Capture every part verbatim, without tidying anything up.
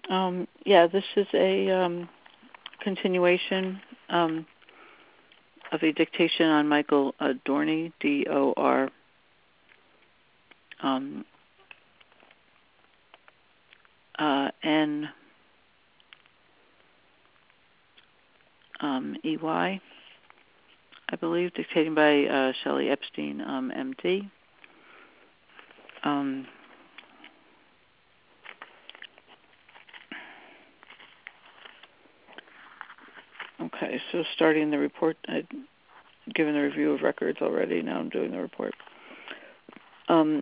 Um, yeah, this is a um, continuation um, of a dictation on Michael uh, Dorney, D O R um, uh, N um, E Y, I believe, dictating by uh, Shelley Epstein, um, M D. Um, okay, so starting the report, I'd given the review of records already. Now I'm doing the report. Um,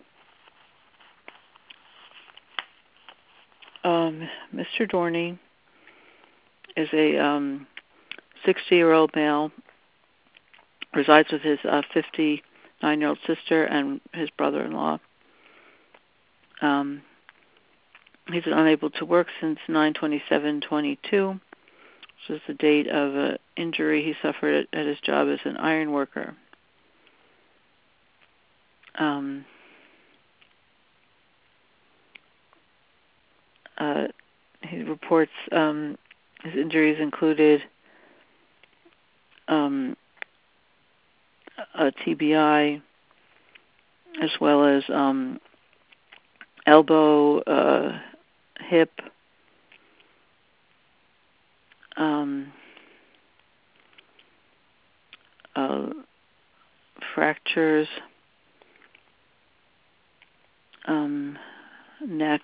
um, Mister Dorney is a um, sixty-year-old male, resides with his uh, fifty-nine-year-old sister and his brother-in-law. Um, he's been unable to work since nine twenty-seven twenty-two, which is the date of an injury he suffered at, at his job as an iron worker. Um, uh, he reports um, his injuries included um, a T B I, as well as um, elbow, uh, hip, um, uh, fractures, um, neck,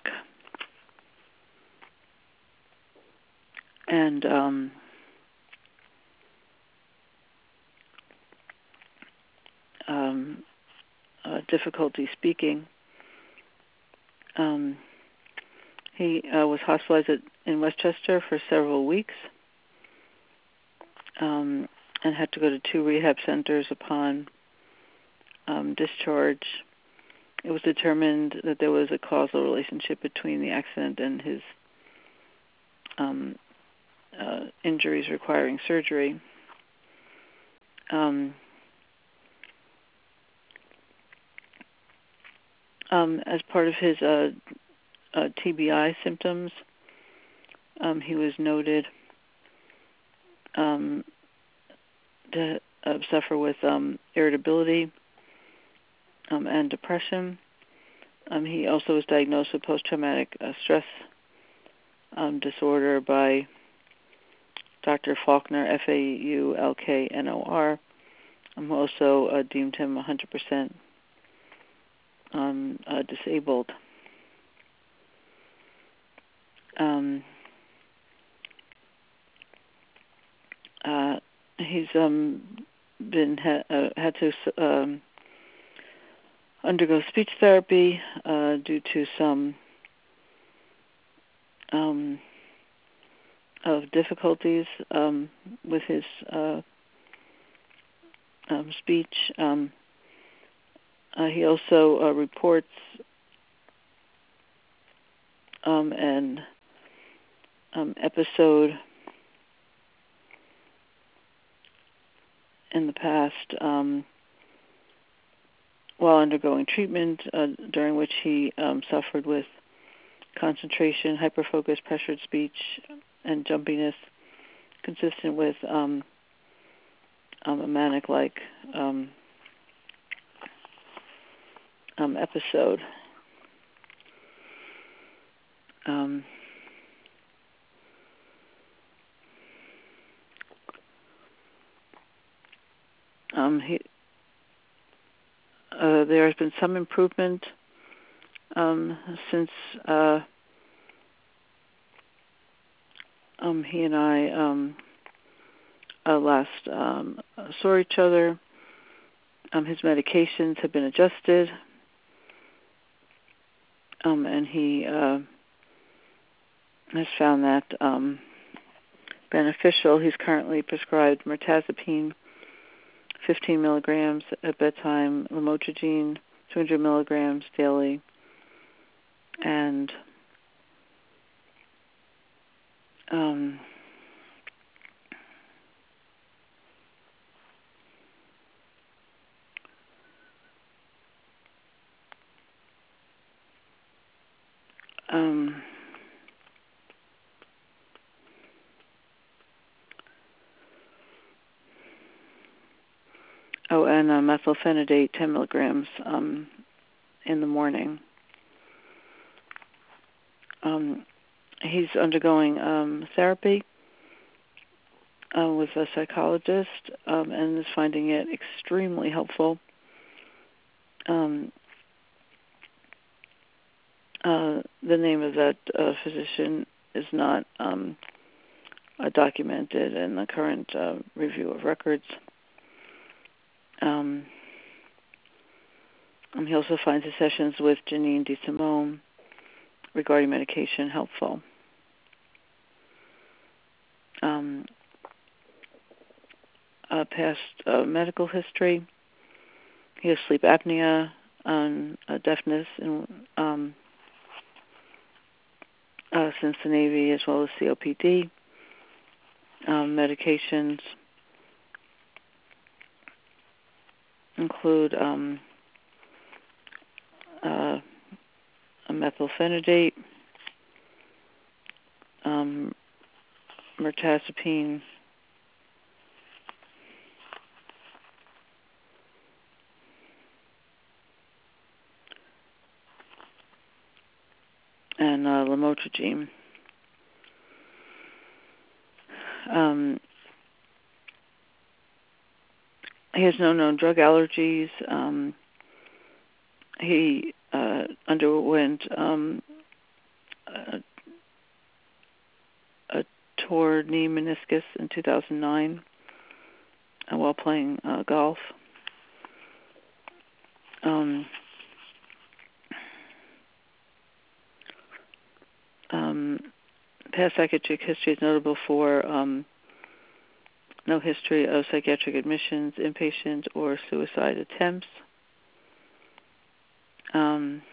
and um, um, uh, difficulty speaking. Um, he uh, was hospitalized at, in Westchester for several weeks um, and had to go to two rehab centers upon um, discharge. It was determined that there was a causal relationship between the accident and his um, uh, injuries requiring surgery. Um, um, as part of his uh, uh, T B I symptoms, um, he was noted um, to uh, suffer with um, irritability um, and depression. Um, he also was diagnosed with post-traumatic uh, stress um, disorder by Doctor Faulkner, F A U L K N O R, um, who also uh, deemed him one hundred percent um, uh, disabled. Um, uh, he's um, been ha- uh, had to um, undergo speech therapy uh, due to some um, of difficulties um, with his uh, um, speech. Um, uh, he also uh, reports um, an um, episode in the past um, while undergoing treatment, uh, during which he um, suffered with concentration, hyperfocus, pressured speech, and jumpiness, consistent with um, um, a manic-like um, um, episode. Um, um, he, uh, there has been some improvement um, since uh, um, he and I um, uh, last um, saw each other. Um, his medications have been adjusted, um, and he uh, has found that um, beneficial. He's currently prescribed mirtazapine, fifteen milligrams at bedtime, lamotrigine, two hundred milligrams daily, and um, um, and uh, methylphenidate ten milligrams um, in the morning. Um, he's undergoing um, therapy uh, with a psychologist um, and is finding it extremely helpful. Um, uh, the name of that uh, physician is not um, uh, documented in the current uh, review of records. Um, and he also finds the sessions with Janine DeSimone regarding medication helpful. Um, uh, past uh, medical history. He has sleep apnea, and uh, deafness, and um, uh, since the Navy, as well as C O P D. Um, medications include um, uh, a methylphenidate, um, mirtazapine, and uh, lamotrigine. Um, he has no known drug allergies. Um, he uh, underwent um, a, a torn knee meniscus in two thousand nine uh, while playing uh, golf. Um, um, past psychiatric history is notable for um, no history of psychiatric admissions, inpatient, or suicide attempts. Um,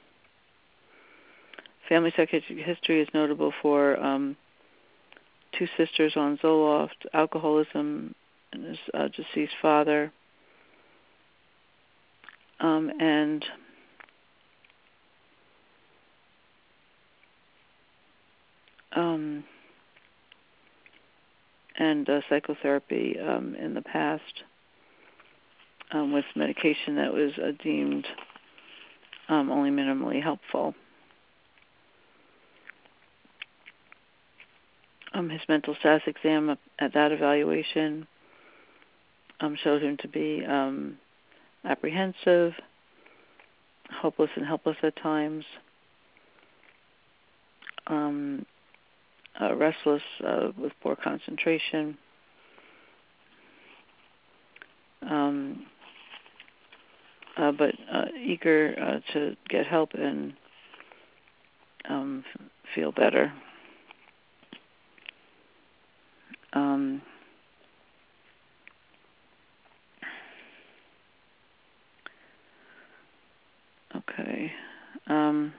family psychiatric history is notable for um, two sisters on Zoloft, alcoholism, and his uh, deceased father, um, and um, and uh, psychotherapy um, in the past um, with medication that was uh, deemed um, only minimally helpful. Um, his mental status exam at that evaluation um, showed him to be um, apprehensive, hopeless and helpless at times, um, uh, restless uh, with poor concentration, um, uh, but uh, eager uh, to get help and um, f- feel better. Um, okay. Um,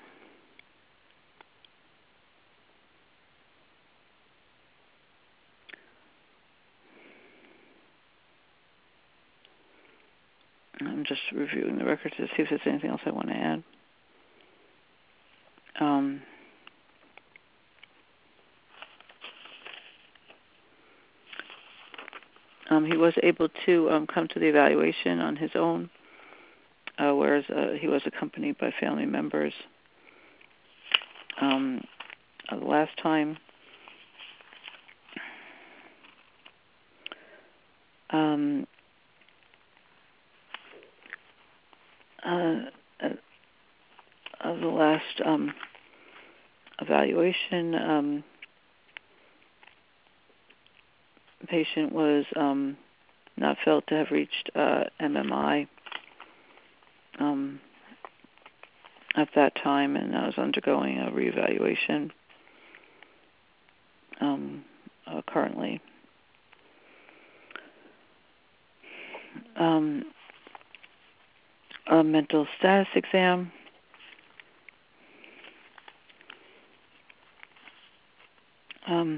I'm just reviewing the records to see if there's anything else I want to add. Um, um, he was able to um, come to the evaluation on his own, uh, whereas uh, he was accompanied by family members um, uh, the last time. Um, uh, uh, uh, the last um, evaluation, um, the patient was um, not felt to have reached uh, M M I um, at that time, and I was undergoing a reevaluation um, uh, currently. Um, a mental status exam. Um,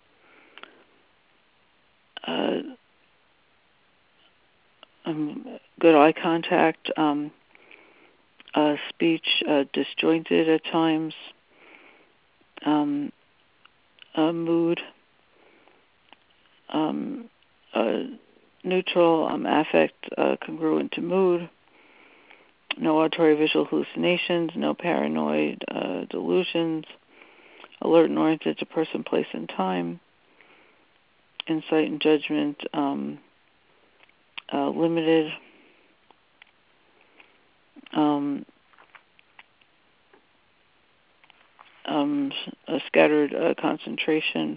uh, um, good eye contact, um, uh, speech uh, disjointed at times, um, uh, mood, um, uh, neutral, um, affect uh, congruent to mood, no auditory visual hallucinations, no paranoid uh, delusions, alert and oriented to person, place, and time, insight and judgment um, uh, limited, um, um, a scattered uh, concentration,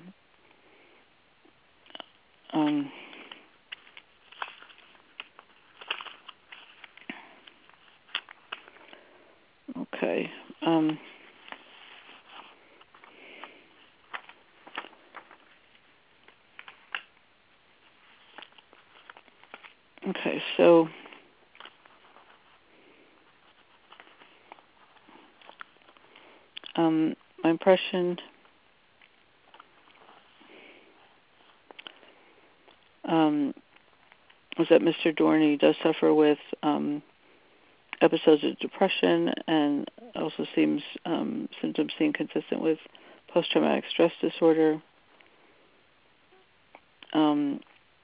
um, okay. Um, okay, so um, my impression um, was that Mister Dorney does suffer with um, episodes of depression, and also seems um, symptoms seem consistent with post-traumatic stress disorder. Um,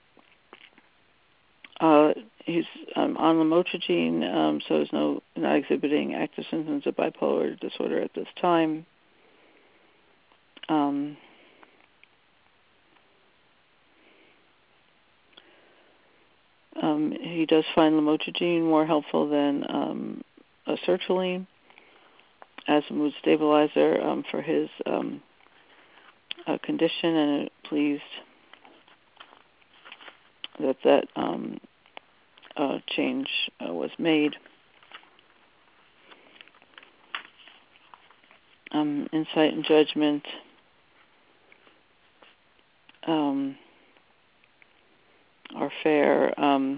uh, he's um, on lamotrigine, um, so is no not exhibiting active symptoms of bipolar disorder at this time. Um, um, he does find lamotrigine more helpful than um, a sertraline as a mood stabilizer um, for his um, uh, condition, and it pleased that that um, uh, change uh, was made. Um, insight and judgment um, are fair. Um,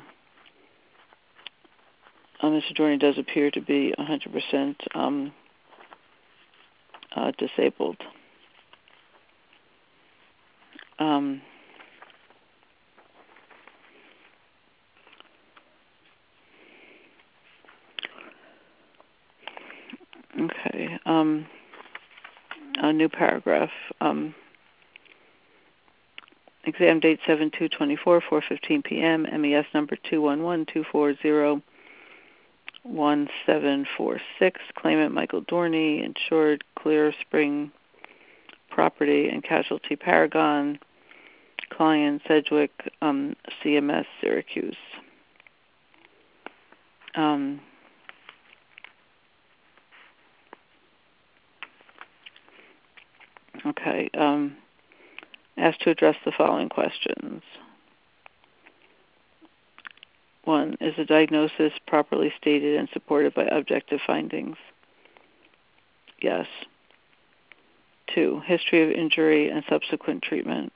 uh, Mister Dorney does appear to be one hundred percent um, uh, disabled. Um, okay. Um, a new paragraph. Um, exam date seven two twenty-four, four fifteen p.m. M E S number two one one two four zero one seven four six. Claimant Michael Dorney, insured Clear Spring Property and Casualty Paragon. Client Sedgwick, um, C M S Syracuse. Um, okay. Um, asked to address the following questions. One, is the diagnosis properly stated and supported by objective findings? Yes. Two, history of injury and subsequent treatment?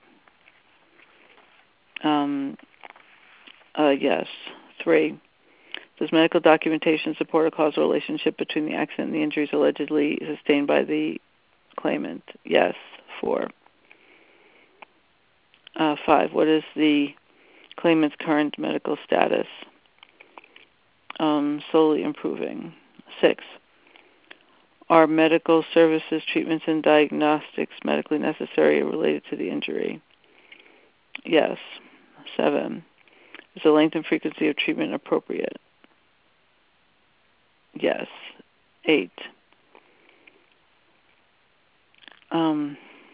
Um, uh, yes. Three, does medical documentation support a causal relationship between the accident and the injuries allegedly sustained by the claimant? Yes. Four. Uh, five, what is the claimant's current medical status? Um, slowly improving. Six, are medical services, treatments, and diagnostics medically necessary or related to the injury? Yes. Seven, is the length and frequency of treatment appropriate? Yes. Eight, um,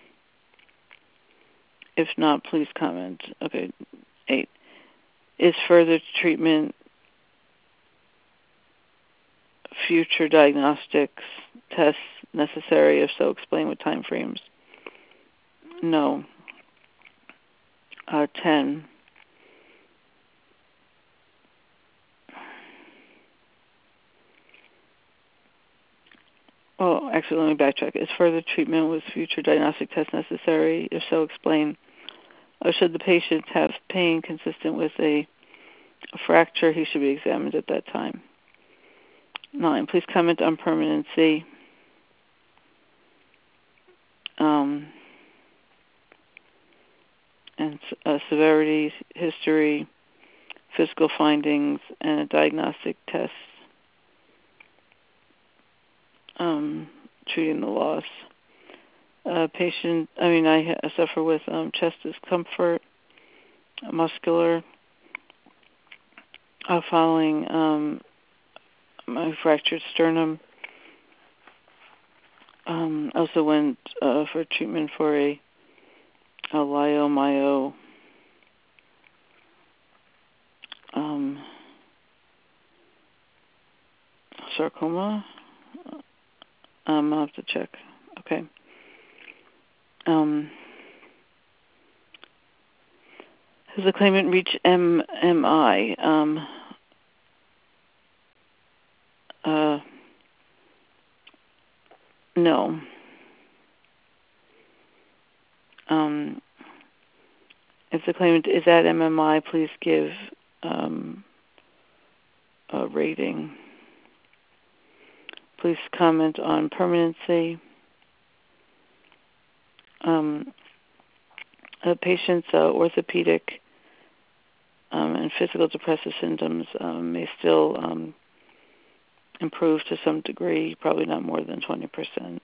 if not, please comment. Okay. Eight, is further treatment, future diagnostics, tests necessary? If so, explain with time frames. No. Uh, ten. Oh, actually, let me backtrack. Is further treatment with future diagnostic tests necessary? If so, explain. Or should the patient have pain consistent with a, a fracture, he should be examined at that time. Nine, please comment on permanency. Um, and uh, severity, history, physical findings, and a diagnostic test um, treating the loss. Uh, patient, I mean, I, I suffer with um, chest discomfort, muscular, uh, following um, my fractured sternum. Um, also went uh, for treatment for a, a leiomyo um, sarcoma. Um, I'll have to check. Okay. Um, has the claimant reached M M I? Um, uh, no. Um, if the claimant is at M M I, please give um, a rating. Please comment on permanency. Um, a patient's uh, orthopedic um, and physical depressive symptoms um, may still um, improve to some degree, probably not more than twenty percent.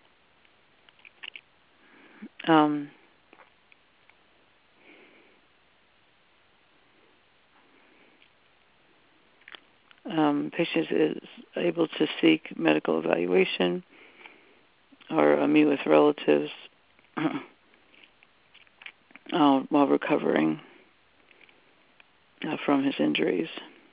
Um, um, patient is able to seek medical evaluation or uh, meet with relatives uh, while recovering uh, from his injuries.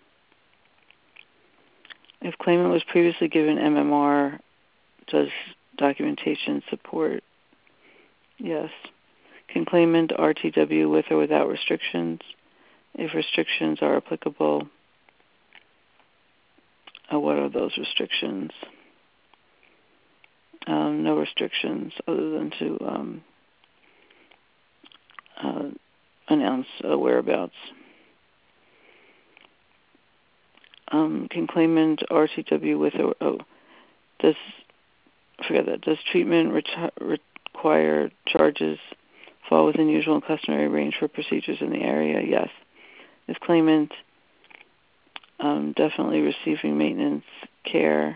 If claimant was previously given M M R, does documentation support? Yes. Can claimant R T W with or without restrictions? If restrictions are applicable, uh, what are those restrictions? Um, no restrictions other than to um, uh, announce uh, whereabouts. Um, can claimant R T W with or oh, does forget that does treatment reti- require charges fall within usual and customary range for procedures in the area? Yes. Is claimant um, definitely receiving maintenance care?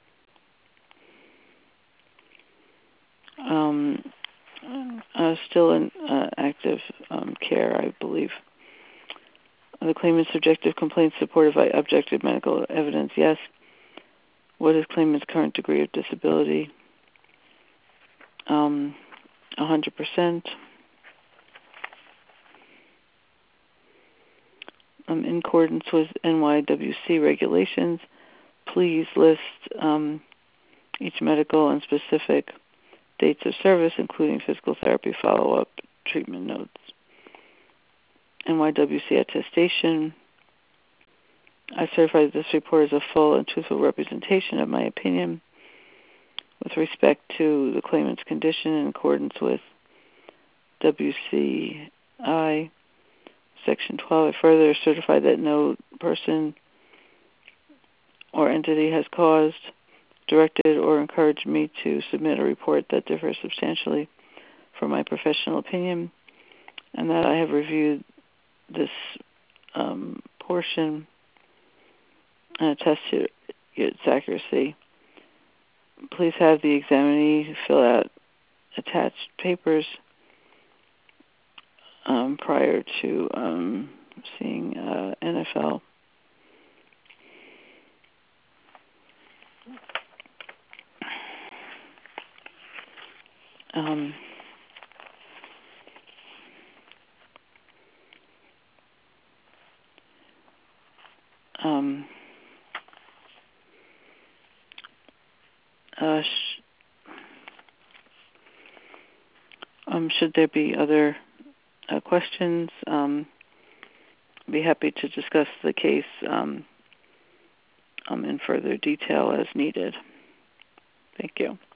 Um, uh, still in uh, active um, care, I believe. The claimant's subjective complaints supported by objective medical evidence? Yes. What is claimant's current degree of disability? Um, one hundred percent. Um, in accordance with N Y W C regulations, please list um, each medical and specific dates of service, including physical therapy follow-up, treatment notes. N Y W C attestation. I certify that this report is a full and truthful representation of my opinion with respect to the claimant's condition in accordance with W C I Section twelve. I further certify that no person or entity has caused, directed, or encouraged me to submit a report that differs substantially from my professional opinion, and that I have reviewed this um, portion and attest to its accuracy. Please have the examinee fill out attached papers um, prior to um, seeing uh, N F L. Um, um, uh, sh- um, should there be other uh, questions, um, I'd be happy to discuss the case um, um, in further detail as needed. Thank you.